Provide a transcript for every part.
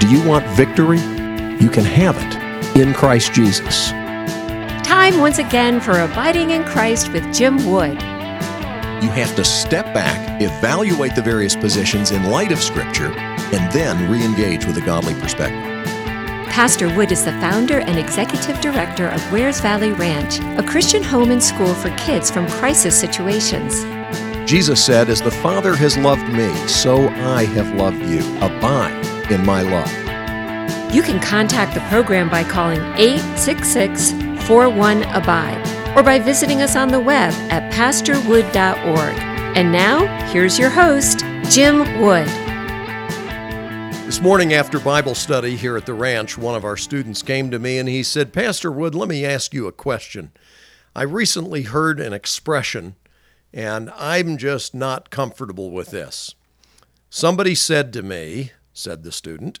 Do you want victory? You can have it in Christ Jesus. Time once again for Abiding in Christ with Jim Wood. You have to step back, evaluate the various positions in light of Scripture, and then re-engage with a godly perspective. Pastor Wood is the founder and executive director of Wares Valley Ranch, a Christian home and school for kids from crisis situations. Jesus said, "As the Father has loved me, so I have loved you. Abide in my love." You can contact the program by calling 866-41-ABIDE or by visiting us on the web at pastorwood.org. And now, here's your host, Jim Wood. This morning after Bible study here at the ranch, one of our students came to me and he said, "Pastor Wood, let me ask you a question. I recently heard an expression and I'm just not comfortable with this. Somebody said to me," said the student,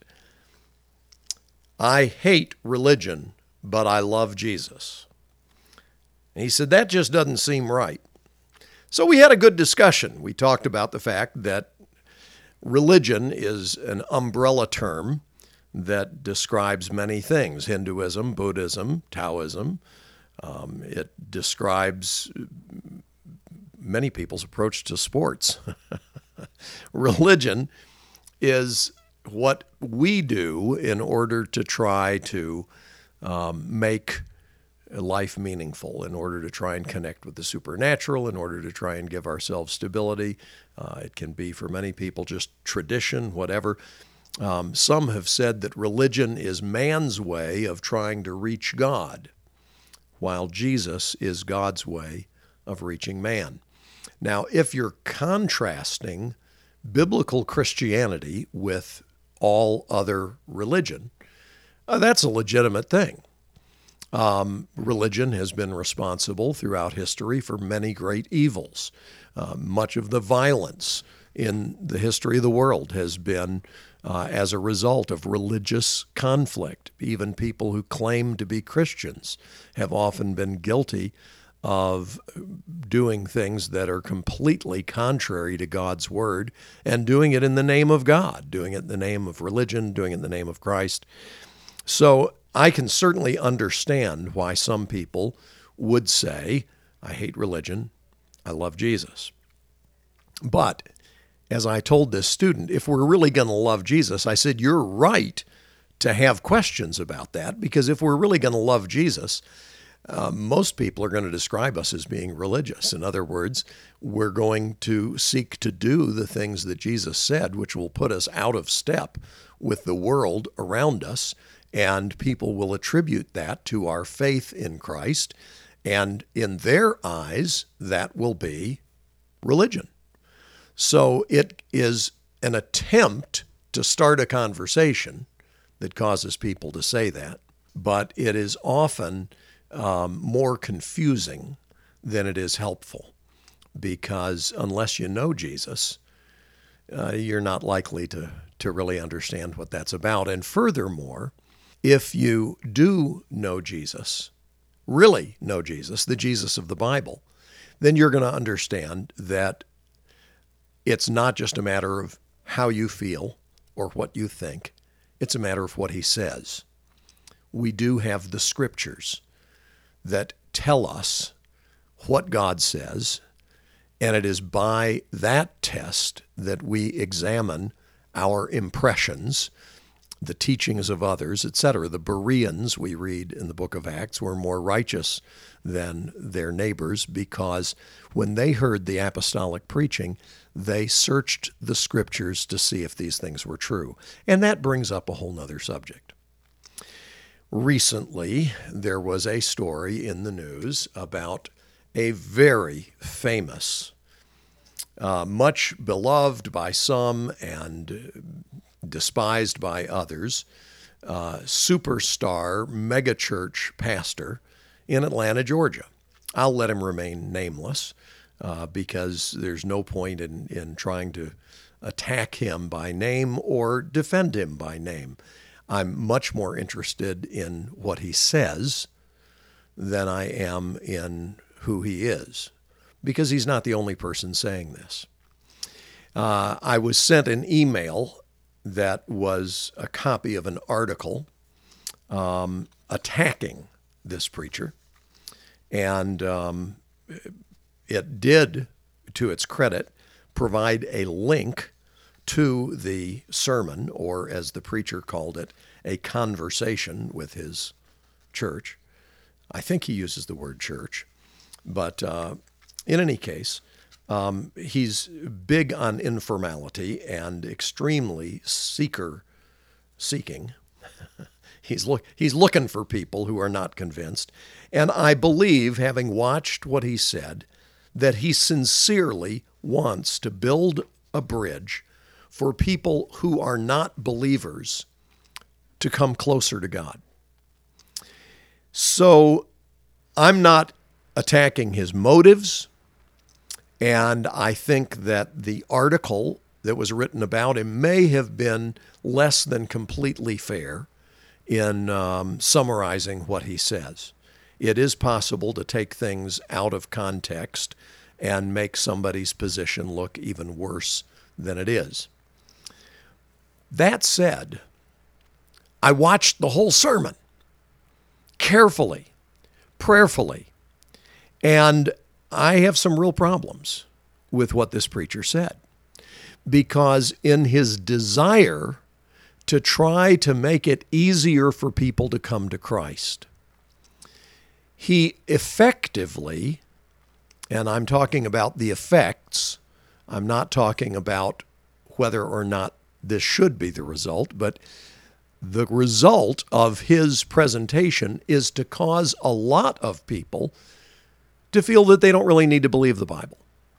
"I hate religion, but I love Jesus." And he said, "That just doesn't seem right." So we had a good discussion. We talked about the fact that religion is an umbrella term that describes many things: Hinduism, Buddhism, Taoism. It describes many people's approach to sports. Religion is what we do in order to try to make life meaningful, in order to try and connect with the supernatural, in order to try and give ourselves stability. It can be, for many people, just tradition, whatever. Some have said that religion is man's way of trying to reach God, while Jesus is God's way of reaching man. Now, if you're contrasting biblical Christianity with all other religion, that's a legitimate thing. Religion has been responsible throughout history for many great evils. Much of the violence in the history of the world has been as a result of religious conflict. Even people who claim to be Christians have often been guilty of doing things that are completely contrary to God's word and doing it in the name of God, doing it in the name of religion, doing it in the name of Christ. So I can certainly understand why some people would say, "I hate religion, I love Jesus." But as I told this student, if we're really going to love Jesus, I said, you're right to have questions about that, because if we're really going to love Jesus, most people are going to describe us as being religious. In other words, we're going to seek to do the things that Jesus said, which will put us out of step with the world around us, and people will attribute that to our faith in Christ, and in their eyes, that will be religion. So it is an attempt to start a conversation that causes people to say that, but it is often more confusing than it is helpful, because unless you know Jesus, you're not likely to really understand what that's about. And furthermore, if you do know Jesus, really know Jesus, the Jesus of the Bible, then you're going to understand that it's not just a matter of how you feel or what you think. It's a matter of what he says. We do have the Scriptures that tell us what God says, and it is by that test that we examine our impressions, the teachings of others, etc. The Bereans, we read in the book of Acts, were more righteous than their neighbors because when they heard the apostolic preaching, they searched the Scriptures to see if these things were true. And that brings up a whole nother subject. Recently, there was a story in the news about a very famous, much beloved by some and despised by others, superstar megachurch pastor in Atlanta, Georgia. I'll let him remain nameless because there's no point in trying to attack him by name or defend him by name. I'm much more interested in what he says than I am in who he is, because he's not the only person saying this. I was sent an email that was a copy of an article attacking this preacher. And it did, to its credit, provide a link to the sermon, or as the preacher called it, a conversation with his church. I think he uses the word church. But in any case, he's big on informality and extremely seeking. He's looking for people who are not convinced. And I believe, having watched what he said, that he sincerely wants to build a bridge for people who are not believers to come closer to God. So I'm not attacking his motives, and I think that the article that was written about him may have been less than completely fair in summarizing what he says. It is possible to take things out of context and make somebody's position look even worse than it is. That said, I watched the whole sermon carefully, prayerfully, and I have some real problems with what this preacher said, because in his desire to try to make it easier for people to come to Christ, he effectively, and I'm talking about the effects, I'm not talking about whether or not this should be the result, but the result of his presentation is to cause a lot of people to feel that they don't really need to believe the Bible.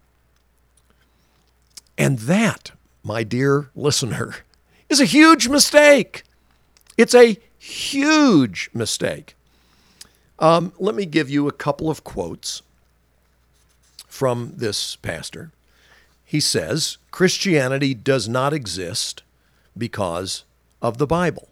And that, my dear listener, is a huge mistake. It's a huge mistake. Let me give you a couple of quotes from this pastor. He says, Christianity does not exist because of the Bible.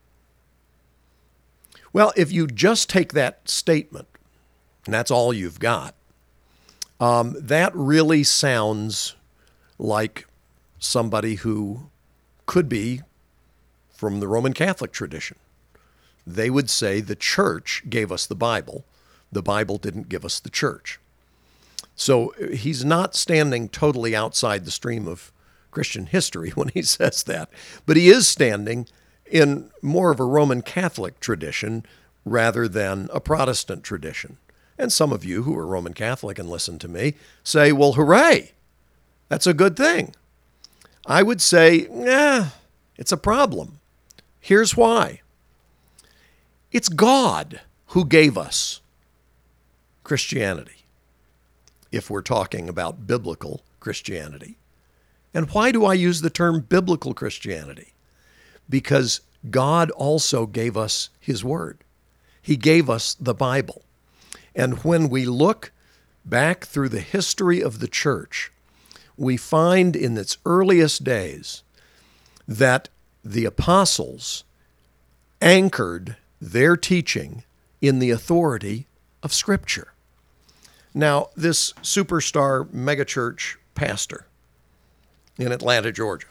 Well, if you just take that statement, and that's all you've got, that really sounds like somebody who could be from the Roman Catholic tradition. They would say the church gave us the Bible didn't give us the church. So he's not standing totally outside the stream of Christian history when he says that, but he is standing in more of a Roman Catholic tradition rather than a Protestant tradition. And some of you who are Roman Catholic and listen to me say, well, hooray, that's a good thing. I would say, it's a problem. Here's why. It's God who gave us Christianity, if we're talking about biblical Christianity. And why do I use the term biblical Christianity? Because God also gave us His Word. He gave us the Bible. And when we look back through the history of the church, we find in its earliest days that the apostles anchored their teaching in the authority of Scripture. Now, this superstar megachurch pastor in Atlanta, Georgia,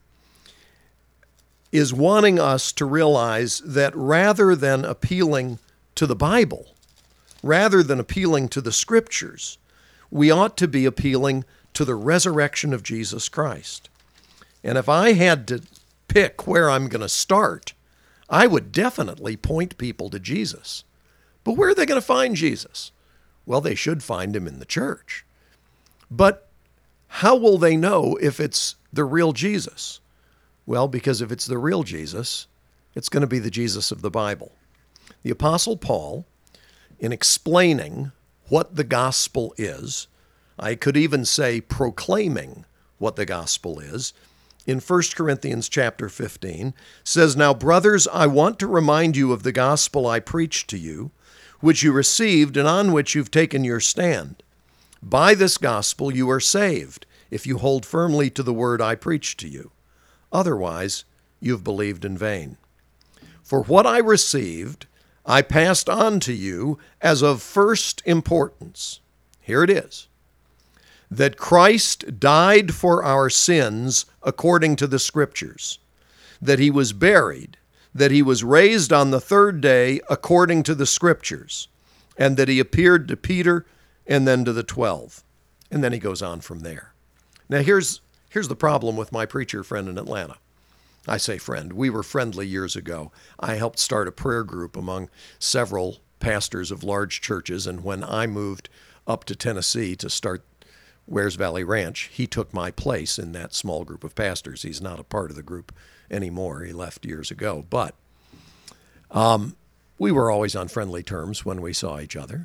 is wanting us to realize that rather than appealing to the Bible, rather than appealing to the Scriptures, we ought to be appealing to the resurrection of Jesus Christ. And if I had to pick where I'm going to start, I would definitely point people to Jesus. But where are they going to find Jesus? Well, they should find him in the church. But how will they know if it's the real Jesus? Well, because if it's the real Jesus, it's going to be the Jesus of the Bible. The Apostle Paul, in explaining what the gospel is, I could even say proclaiming what the gospel is, in 1 Corinthians chapter 15, says, "Now, brothers, I want to remind you of the gospel I preached to you, which you received and on which you've taken your stand. By this gospel you are saved, if you hold firmly to the word I preached to you. Otherwise, you've believed in vain. For what I received, I passed on to you as of first importance." Here it is. "That Christ died for our sins according to the Scriptures, that he was buried, that he was raised on the third day according to the Scriptures, and that he appeared to Peter and then to the 12. And then he goes on from there. Now here's the problem with my preacher friend in Atlanta. I say friend. We were friendly years ago. I helped start a prayer group among several pastors of large churches, and when I moved up to Tennessee to start Wears Valley Ranch, he took my place in that small group of pastors. He's not a part of the group anymore. He left years ago. But we were always on friendly terms when we saw each other.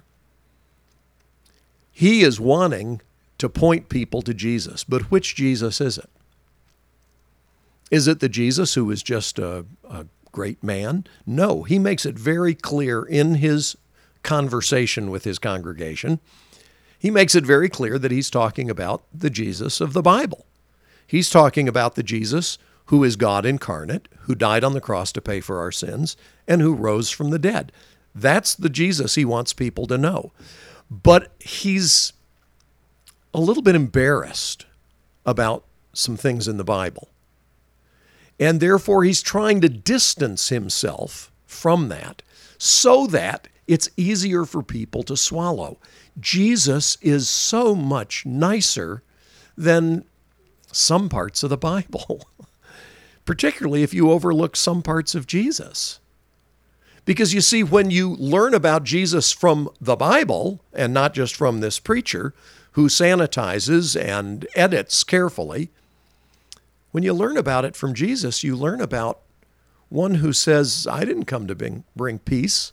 He is wanting to point people to Jesus, but which Jesus is it? Is it the Jesus who is just a great man? No, he makes it very clear in his conversation with his congregation. He makes it very clear that he's talking about the Jesus of the Bible. He's talking about the Jesus who is God incarnate, who died on the cross to pay for our sins, and who rose from the dead. That's the Jesus he wants people to know. But he's a little bit embarrassed about some things in the Bible. And therefore, he's trying to distance himself from that so that it's easier for people to swallow. Jesus is so much nicer than some parts of the Bible, particularly if you overlook some parts of Jesus. Because you see, when you learn about Jesus from the Bible, and not just from this preacher who sanitizes and edits carefully, when you learn about it from Jesus, you learn about one who says, I didn't come to bring peace.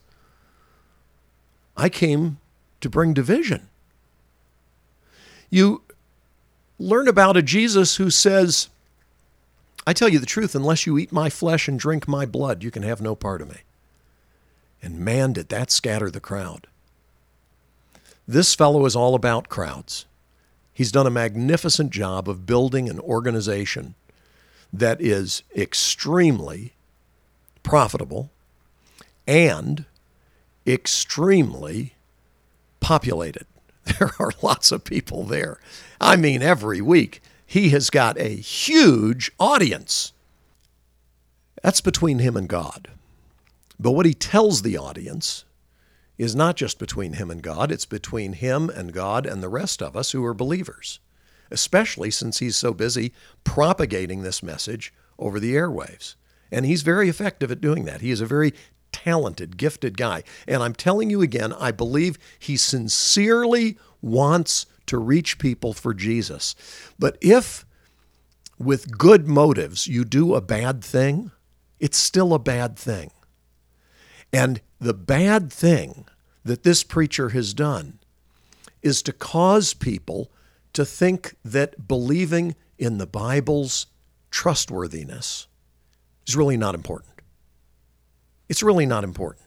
I came to bring division. You learn about a Jesus who says, I tell you the truth, unless you eat my flesh and drink my blood, you can have no part of me. And man, did that scatter the crowd. This fellow is all about crowds. He's done a magnificent job of building an organization that is extremely profitable and extremely populated. There are lots of people there. I mean, every week he has got a huge audience. That's between him and God. But what he tells the audience is not just between him and God, it's between him and God and the rest of us who are believers, especially since he's so busy propagating this message over the airwaves. And he's very effective at doing that. He is a very talented, gifted guy. And I'm telling you again, I believe he sincerely wants to reach people for Jesus. But if with good motives you do a bad thing, it's still a bad thing. And the bad thing that this preacher has done is to cause people to think that believing in the Bible's trustworthiness is really not important. It's really not important.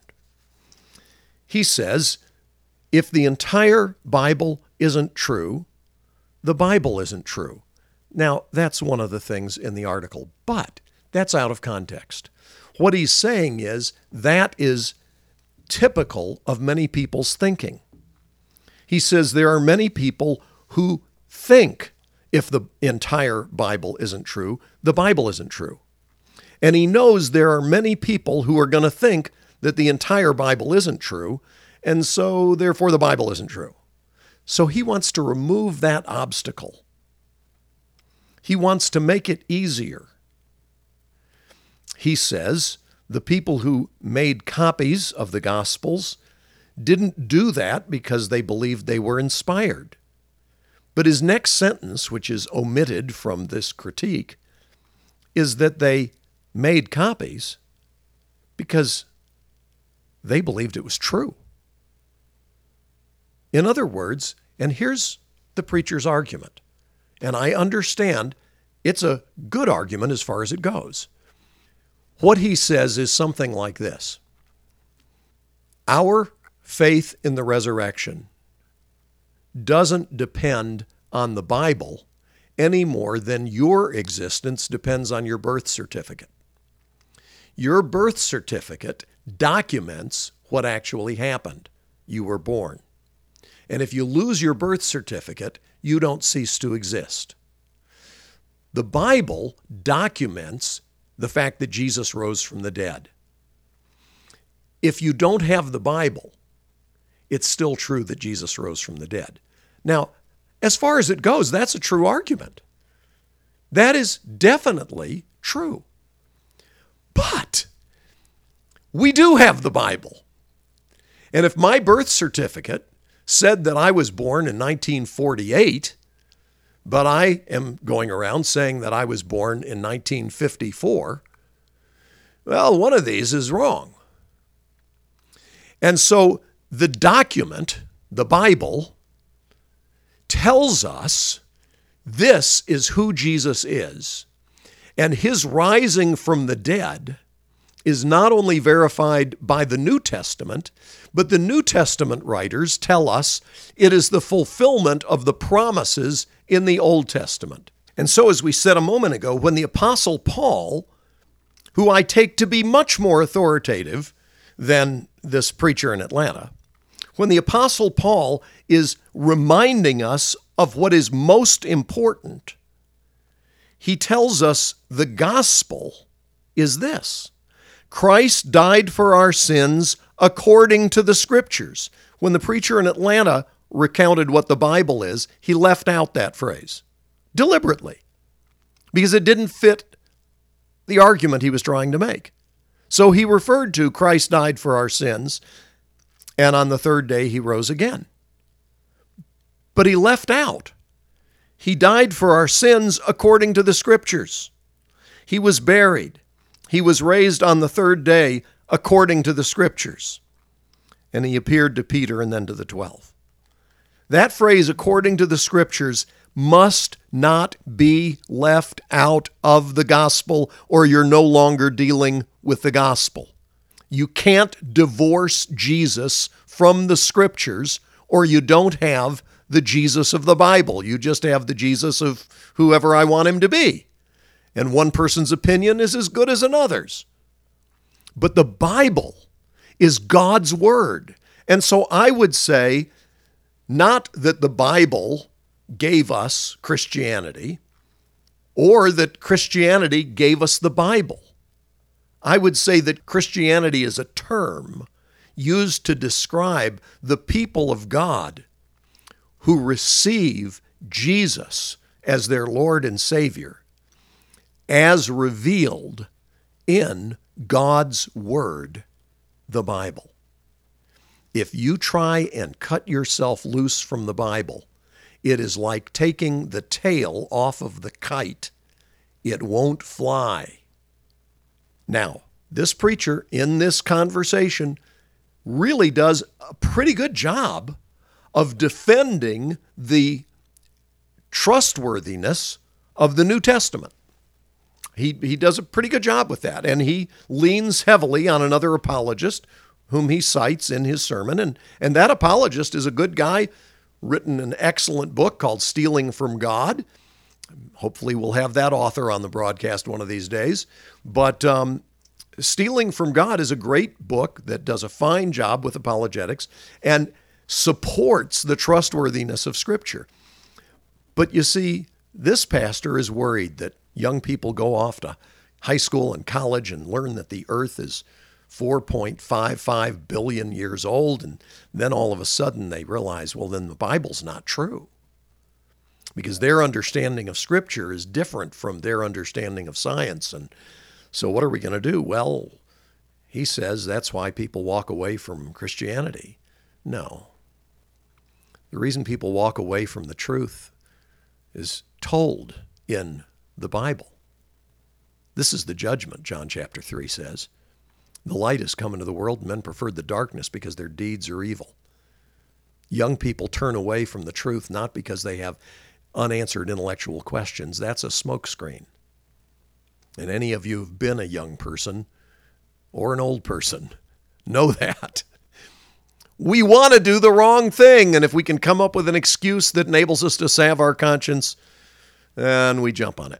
He says, if the entire Bible isn't true, the Bible isn't true. Now, that's one of the things in the article, but that's out of context. What he's saying is that is typical of many people's thinking. He says there are many people who think if the entire Bible isn't true, the Bible isn't true. And he knows there are many people who are going to think that the entire Bible isn't true, and so therefore the Bible isn't true. So he wants to remove that obstacle. He wants to make it easier. He says the people who made copies of the Gospels didn't do that because they believed they were inspired. But his next sentence, which is omitted from this critique, is that they made copies because they believed it was true. In other words, and here's the preacher's argument, and I understand it's a good argument as far as it goes. What he says is something like this: our faith in the resurrection doesn't depend on the Bible any more than your existence depends on your birth certificate. Your birth certificate documents what actually happened. You were born. And if you lose your birth certificate, you don't cease to exist. The Bible documents the fact that Jesus rose from the dead. If you don't have the Bible, it's still true that Jesus rose from the dead. Now, as far as it goes, that's a true argument. That is definitely true. But we do have the Bible. And if my birth certificate said that I was born in 1948, but I am going around saying that I was born in 1954, well, one of these is wrong. And so the document, the Bible, tells us this is who Jesus is. And his rising from the dead is not only verified by the New Testament, but the New Testament writers tell us it is the fulfillment of the promises in the Old Testament. And so, as we said a moment ago, when the Apostle Paul, who I take to be much more authoritative than this preacher in Atlanta, when the Apostle Paul is reminding us of what is most important, he tells us the gospel is this: Christ died for our sins according to the Scriptures. When the preacher in Atlanta recounted what the Bible is, he left out that phrase deliberately because it didn't fit the argument he was trying to make. So he referred to Christ died for our sins, and on the third day he rose again. But he left out, he died for our sins according to the Scriptures. He was buried. He was raised on the third day according to the Scriptures. And he appeared to Peter and then to the 12. That phrase, according to the Scriptures, must not be left out of the gospel, or you're no longer dealing with the gospel. You can't divorce Jesus from the Scriptures, or you don't have the Jesus of the Bible. You just have the Jesus of whoever I want him to be. And one person's opinion is as good as another's. But the Bible is God's word. And so I would say not that the Bible gave us Christianity or that Christianity gave us the Bible. I would say that Christianity is a term used to describe the people of God who receive Jesus as their Lord and Savior, as revealed in God's Word, the Bible. If you try and cut yourself loose from the Bible, it is like taking the tail off of the kite. It won't fly. Now, this preacher in this conversation really does a pretty good job of defending the trustworthiness of the New Testament. He does a pretty good job with that, and he leans heavily on another apologist whom he cites in his sermon, and that apologist is a good guy, written an excellent book called Stealing from God. Hopefully we'll have that author on the broadcast one of these days, but Stealing from God is a great book that does a fine job with apologetics and supports the trustworthiness of Scripture. But you see, this pastor is worried that young people go off to high school and college and learn that the earth is 4.55 billion years old, and then all of a sudden they realize, well, then the Bible's not true. Because their understanding of Scripture is different from their understanding of science. And so what are we going to do? Well, he says that's why people walk away from Christianity. No. The reason people walk away from the truth is told in the Bible. This is the judgment, John chapter 3 says. The light has come into the world, and men preferred the darkness because their deeds are evil. Young people turn away from the truth not because they have unanswered intellectual questions. That's a smokescreen. And any of you who've been a young person or an old person know that. We want to do the wrong thing, and if we can come up with an excuse that enables us to salve our conscience, then we jump on it.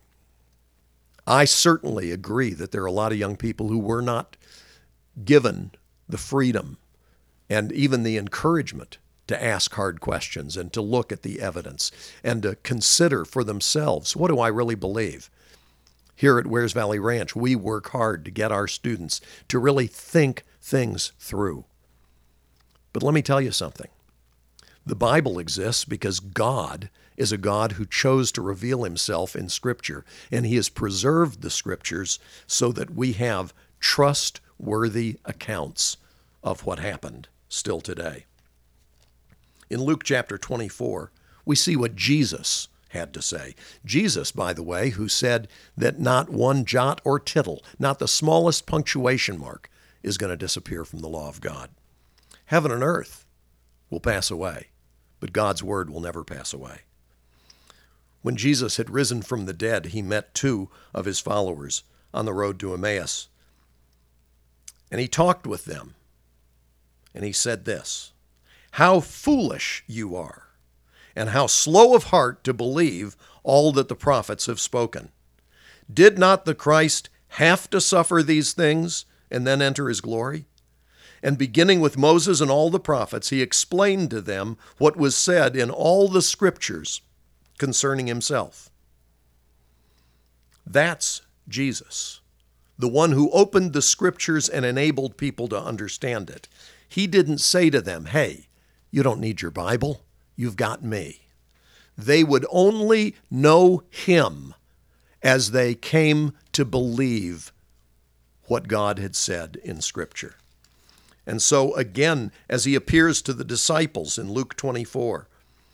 I certainly agree that there are a lot of young people who were not given the freedom and even the encouragement to ask hard questions and to look at the evidence and to consider for themselves, what do I really believe? Here at Wears Valley Ranch, we work hard to get our students to really think things through. But let me tell you something. The Bible exists because God is a God who chose to reveal himself in Scripture, and he has preserved the Scriptures so that we have trustworthy accounts of what happened still today. In Luke chapter 24, we see what Jesus had to say. Jesus, by the way, who said that not one jot or tittle, not the smallest punctuation mark, is going to disappear from the law of God. Heaven and earth will pass away, but God's word will never pass away. When Jesus had risen from the dead, he met two of his followers on the road to Emmaus, and he talked with them, and he said this, "How foolish you are, and how slow of heart to believe all that the prophets have spoken. Did not the Christ have to suffer these things and then enter his glory?" And beginning with Moses and all the prophets, he explained to them what was said in all the Scriptures concerning himself. That's Jesus, the one who opened the Scriptures and enabled people to understand it. He didn't say to them, "Hey, you don't need your Bible. You've got me." They would only know him as they came to believe what God had said in Scripture. And so again, as he appears to the disciples in Luke 24,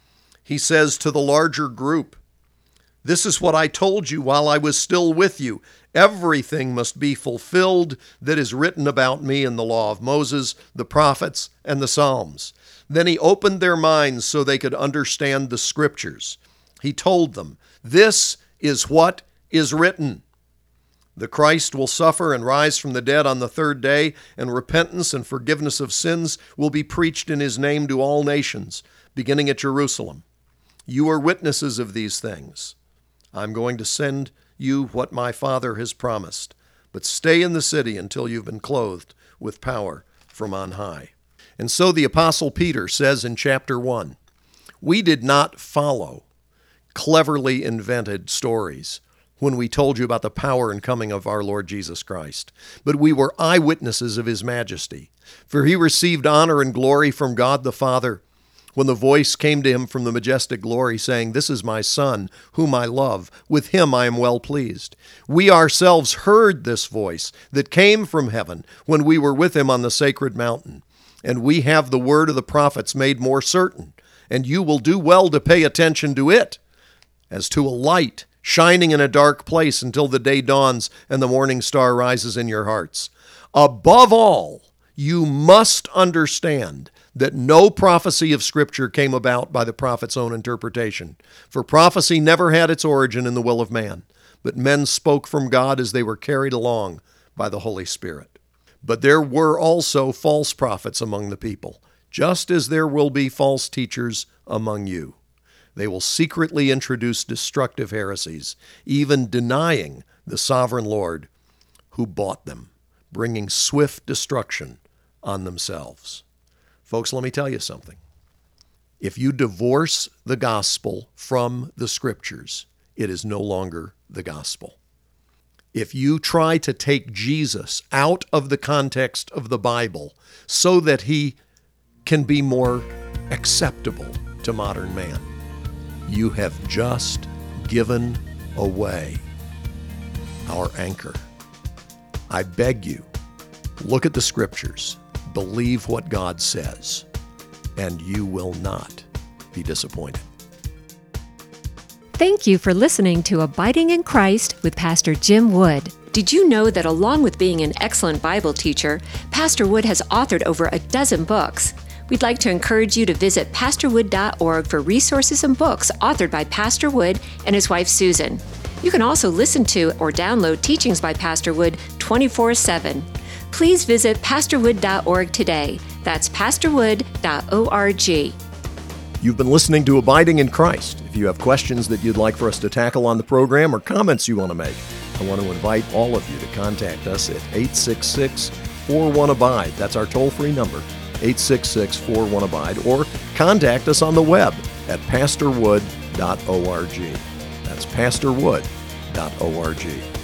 he says to the larger group, "This is what I told you while I was still with you. Everything must be fulfilled that is written about me in the law of Moses, the prophets, and the Psalms." Then he opened their minds so they could understand the Scriptures. He told them, "This is what is written. The Christ will suffer and rise from the dead on the third day, and repentance and forgiveness of sins will be preached in his name to all nations, beginning at Jerusalem. You are witnesses of these things. I'm going to send you what my Father has promised, but stay in the city until you've been clothed with power from on high." And so the Apostle Peter says in chapter 1, "We did not follow cleverly invented stories when we told you about the power and coming of our Lord Jesus Christ, but we were eyewitnesses of his majesty. For he received honor and glory from God the Father when the voice came to him from the majestic glory, saying, 'This is my Son, whom I love. With him I am well pleased.' We ourselves heard this voice that came from heaven when we were with him on the sacred mountain. And we have the word of the prophets made more certain, and you will do well to pay attention to it, as to a light shining in a dark place until the day dawns and the morning star rises in your hearts. Above all, you must understand that no prophecy of Scripture came about by the prophet's own interpretation. For prophecy never had its origin in the will of man, but men spoke from God as they were carried along by the Holy Spirit. But there were also false prophets among the people, just as there will be false teachers among you. They will secretly introduce destructive heresies, even denying the sovereign Lord who bought them, bringing swift destruction on themselves." Folks, let me tell you something. If you divorce the gospel from the Scriptures, it is no longer the gospel. If you try to take Jesus out of the context of the Bible so that he can be more acceptable to modern man, you have just given away our anchor. I beg you, look at the Scriptures, believe what God says, and you will not be disappointed. Thank you for listening to Abiding in Christ with Pastor Jim Wood. Did you know that along with being an excellent Bible teacher, Pastor Wood has authored over a dozen books? We'd like to encourage you to visit pastorwood.org for resources and books authored by Pastor Wood and his wife Susan. You can also listen to or download teachings by Pastor Wood 24/7. Please visit pastorwood.org today. That's pastorwood.org. You've been listening to Abiding in Christ. If you have questions that you'd like for us to tackle on the program or comments you want to make, I want to invite all of you to contact us at 866-41-ABIDE. That's our toll-free number, 866-41-ABIDE, or contact us on the web at pastorwood.org. That's pastorwood.org.